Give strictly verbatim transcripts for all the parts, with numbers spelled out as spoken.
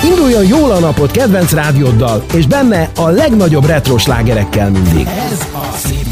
Induljon jól a napot kedvenc rádióddal, és benne a legnagyobb retro slágerekkel mindig. Ez a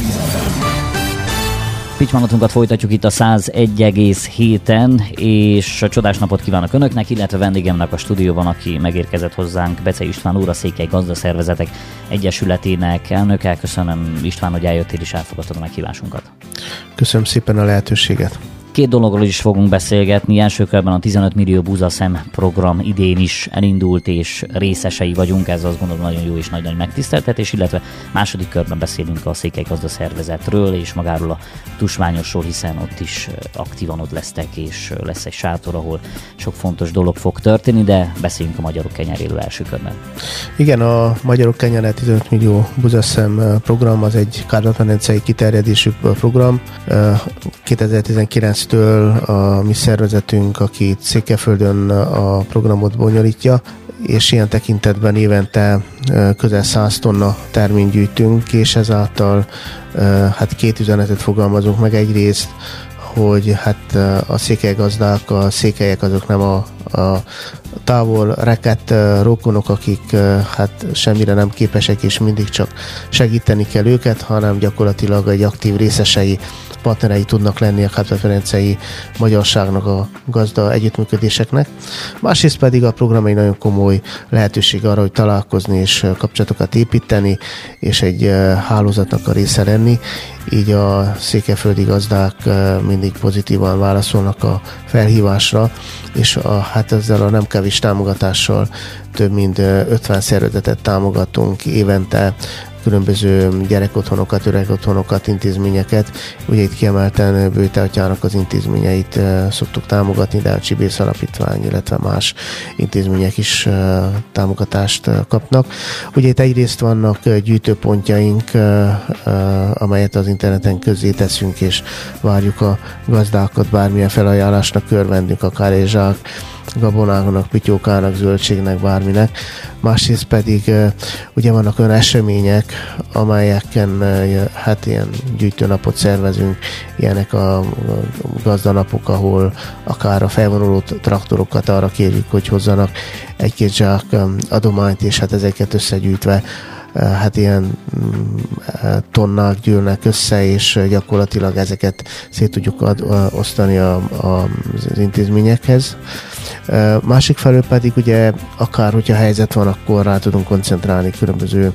Pittymánatunkat folytatjuk itt a száz egy egész héten, és csodás napot kívánok Önöknek, illetve vendégemnek a stúdióban, aki megérkezett hozzánk, Becei István úr, a Székely Gazdaszervezetek Egyesületének elnöke. Köszönöm, István, hogy eljöttél és elfogadtad a meghívásunkat. Köszönöm szépen a lehetőséget. Két dologról is fogunk beszélgetni. Első körben a tizenöt millió búzaszem program idén is elindult, és részesei vagyunk. Ez azt gondolom nagyon jó és nagy-nagy megtiszteltetés, illetve második körben beszélünk a Székely Gazdaszervezetről és magáról a tusványosról, hiszen ott is aktívan ott lesztek, és lesz egy sátor, ahol sok fontos dolog fog történni, de beszéljünk a Magyarok Kenyeréről első körben. Igen, a Magyarok Kenyere tizenöt millió búzaszem program az egy Kárpát-medencei kiterjedésű program. kétezer-tizenkilenc a mi szervezetünk, aki Székelyföldön a programot bonyolítja, és ilyen tekintetben évente közel száz tonna terményt gyűjtünk, és ezáltal hát két üzenetet fogalmazunk meg. Egyrészt, hogy hát a székelygazdák, a székelyek azok nem a, a távol rekedt rokonok, akik hát semmire nem képesek, és mindig csak segíteni kell őket, hanem gyakorlatilag egy aktív részesei, partnerei tudnak lenni a kárpát-medencei magyarságnak, a gazda együttműködéseknek. Másrészt pedig a program egy nagyon komoly lehetőség arra, hogy találkozni és kapcsolatokat építeni, és egy hálózatnak a része lenni. Így a székelyföldi gazdák mindig pozitívan válaszolnak a felhívásra, és a, hát ezzel a nem kevés támogatással több mint ötven szervezetet támogatunk évente, különböző gyerekotthonokat, öregotthonokat, intézményeket. Ugye itt kiemelten Bőte atyának az intézményeit szoktuk támogatni, de a Csibész Alapítvány, illetve más intézmények is támogatást kapnak. Ugye itt egyrészt vannak gyűjtőpontjaink, amelyet az interneten közzé teszünk, és várjuk a gazdákat bármilyen felajánlásnak körvendünk, akár egy zsák gabonának, pityókának, zöldségnek, bárminek. Másrészt pedig ugye vannak olyan események, amelyeken hát ilyen gyűjtőnapot szervezünk, ilyenek a gazdanapok, ahol akár a felvonuló traktorokat arra kérjük, hogy hozzanak egy-két zsák adományt, és hát ezeket összegyűjtve hát ilyen tonnák gyűlnek össze, és gyakorlatilag ezeket szét tudjuk ad, osztani a, a, az intézményekhez. Másik felől pedig ugye akár, hogyha helyzet van, akkor rá tudunk koncentrálni különböző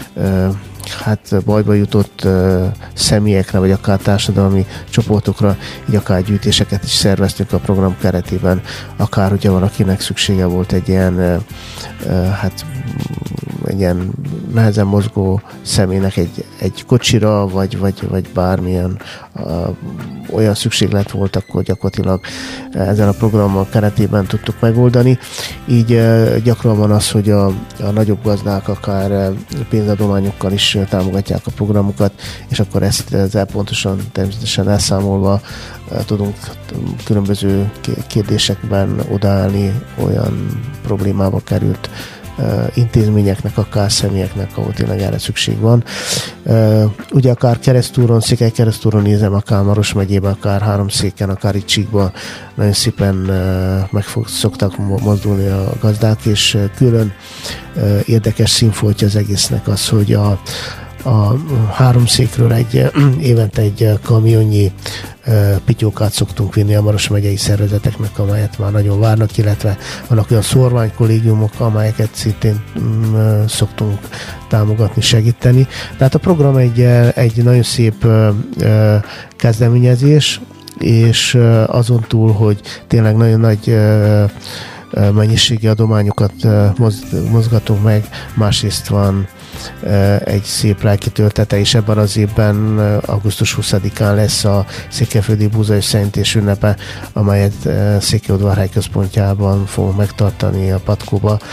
hát bajba jutott uh, személyekre, vagy akár társadalmi csoportokra, így akár gyűjtéseket is szerveztünk a program keretében, akár ugye van, akinek szüksége volt egy ilyen uh, uh, hát egy ilyen nehezen mozgó személynek egy, egy kocsira, vagy, vagy, vagy bármilyen uh, olyan szükséglet volt, akkor gyakorlatilag ezen a programmal keretében tudtuk megoldani. Így uh, gyakran van az, hogy a, a nagyobb gazdák akár uh, pénzadományokkal is támogatják a programokat, és akkor ezt ezzel pontosan természetesen elszámolva tudunk különböző kérdésekben odaállni olyan problémába került intézményeknek, akár személyeknek, ahol tényleg erre szükség van. Ugye akár Keresztúron, Székely Keresztúron nézem, akár Maros megyében, akár Háromszéken, akár itt Csíkban nagyon szépen meg fog, szoktak mozdulni a gazdák, és külön érdekes színfoltja az egésznek az, hogy a a Háromszékről egy évente egy kamionnyi pityókát szoktunk vinni a Maros megyei szervezeteknek, amelyet már nagyon várnak, illetve vannak olyan szorványkollégiumok, amelyeket szintén szoktunk támogatni, segíteni. Tehát a program egy, egy nagyon szép kezdeményezés, és azon túl, hogy tényleg nagyon nagy mennyiségi adományokat mozgatunk meg, másrészt van egy szép lelki töltete, és ebben az évben augusztus huszadikán lesz a Székelyföldi Búza Összejelentés ünnepe, amelyet Székelyudvarhely központjában fogunk megtartani a Patkóba.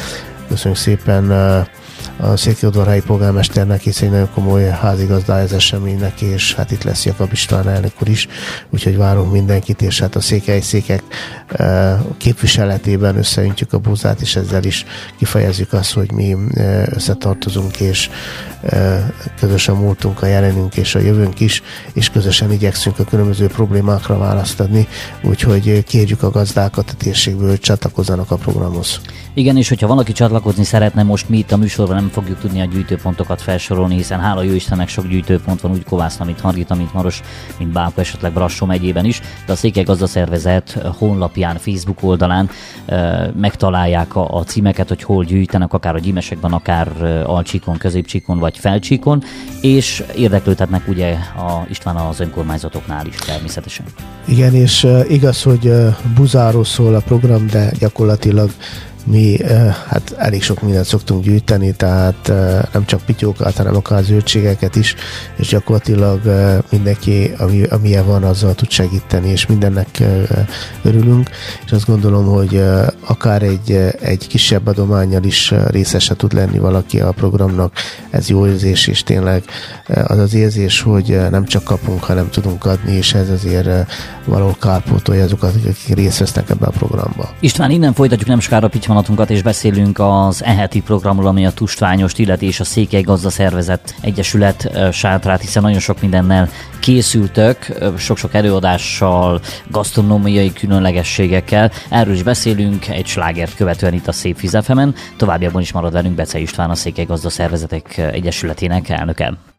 köszönjük szépen a Székelyudvarhelyi polgármesternek, és egy nagyon komoly házigazdája az eseménynek, és hát itt lesz Jakab István elnök úr is, úgyhogy várunk mindenkit, és hát a székely székek képviseletében összeüntjük a búzát, és ezzel is kifejezzük azt, hogy mi összetartozunk, és közösen múltunk, a jelenünk és a jövőnk is, és közösen igyekszünk a különböző problémákra választ adni, úgyhogy kérjük a gazdákat a térségből, hogy csatlakozzanak a programhoz. Igen, és hogyha valaki csatlakozni szeretne, most mi itt a műsorban nem fogjuk tudni a gyűjtőpontokat felsorolni, hiszen hála jó Istennek sok gyűjtőpont van úgy Kovászna, mint Hargita, mint Maros, mint Bálka, esetleg Brassó megyében is, de a Székely Gazdaszervezet honlapján, Facebook oldalán e, megtalálják a, a címeket, hogy hol gyűjtenek, akár a Gyimesekben, akár Alcsíkon, Középcsíkon vagy Felcsíkon, és érdeklődhetnek ugye a István az önkormányzatoknál is természetesen. Igen, és uh, igaz, hogy uh, buzáról szól a program, de gyakorlatilag mi hát elég sok mindent szoktunk gyűjteni, tehát nem csak pityókat, hanem akár zöldségeket is, és gyakorlatilag mindenki, ami, amilyen van, azzal tud segíteni, és mindennek örülünk, és azt gondolom, hogy akár egy, egy kisebb adománnyal is részese tud lenni valaki a programnak, ez jó érzés, és tényleg az az érzés, hogy nem csak kapunk, hanem tudunk adni, és ez azért valahol kárpótolja azokat, akik részt vesznek ebbe a programba. István, innen folytatjuk nem sokára pittyvanatunkat, és beszélünk az e-heti programról, ami a Tustványost illeti, és a Székely Gazdaszervezet Egyesület sátrát, hiszen nagyon sok mindennel készültök, sok-sok előadással, gasztronómiai különlegességekkel. Erről is beszélünk egy slágert követően itt a Szép Víz ef emen. Továbbiakban is marad velünk Bece István, a Székely Gazdaszervezetek Egyesületének elnöke.